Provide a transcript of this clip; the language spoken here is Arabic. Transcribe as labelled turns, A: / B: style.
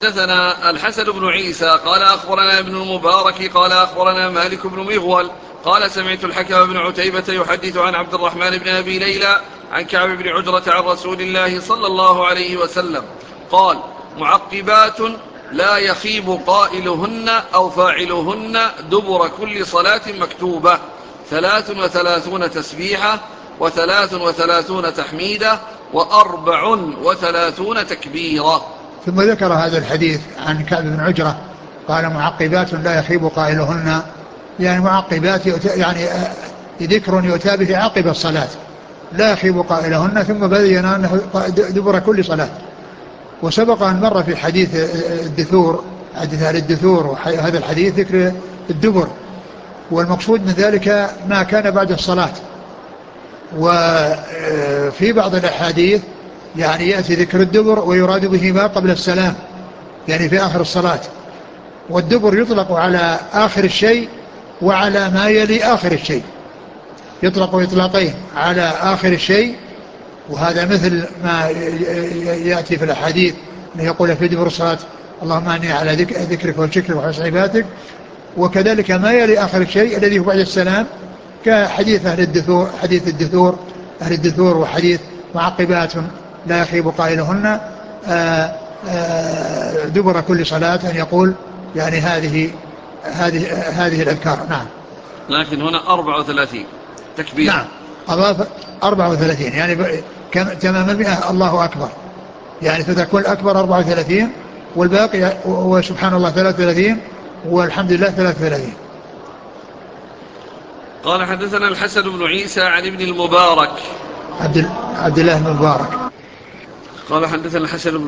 A: حدثنا الحسن بن عيسى قال أخبرنا ابن المبارك قال أخبرنا مالك بن مغول قال سمعت الحكم بن عتيبة يحدث عن عبد الرحمن بن أبي ليلى عن كعب بن عجرة عن رسول الله صلى الله عليه وسلم قال: معقبات لا يخيب قائلهن أو فاعلهن دبر كل صلاة مكتوبة 33 تسبيحة 33 تحميدة 34 تكبيرة.
B: ثم ذكر هذا الحديث عن كعب بن عجرة قال: معقبات لا يخيب قائلهن، يعني معقبات يعني ذكر يؤتى به عقب الصلاة لا يخيب قائلهن، ثم بين أنه دبر كل صلاة. وسبق أن مر في حديث الدثور، حديث أهل الدثور، وهذا الحديث ذكر الدبر، والمقصود من ذلك ما كان بعد الصلاة. وفي بعض الأحاديث يعني يأتي ذكر الدبر ويراد به ما قبل السلام، يعني في آخر الصلاة. والدبر يطلق على آخر الشيء وعلى ما يلي آخر الشيء، يطلق إطلاقين على آخر الشيء، وهذا مثل ما يأتي في الأحاديث أن يقول في دبر الصلاة: اللهم أعني على ذكرك وشكرك وحسن عبادتك. وكذلك ما يلي آخر الشيء الذي هو بعد السلام، كحديث أهل الدثور، حديث الدثور، أهل الدثور، وحديث معقبات لا يخيب قائلهن دبر كل صلاة، أن يقول يعني هذه الأذكار. نعم.
A: لكن هنا 34 تكبيرة.
B: نعم، أضاف 34، يعني تمام 100 الله أكبر، يعني فتكون الأكبر 34 والباقي وسبحان الله 33 والحمد لله 33.
A: قال: حدثنا الحسن بن عيسى عن ابن المبارك
B: عبد الله بن مبارك
A: قال: حدثنا الحسن بن